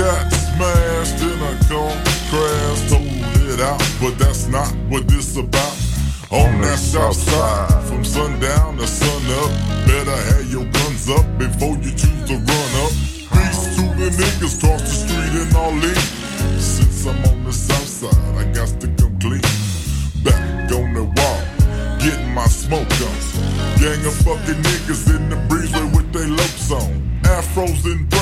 got smashed in a car crash, told it out, but that's not what this about. On that south side, from sundown to sun up, better have your guns up before you choose to run up. Peace to the niggas cross the street and all in. Since I'm on the south side, I got to come clean. Back on the wall, getting my smoke on. Gang of fucking niggas in the breezeway with they lopes on. Afros and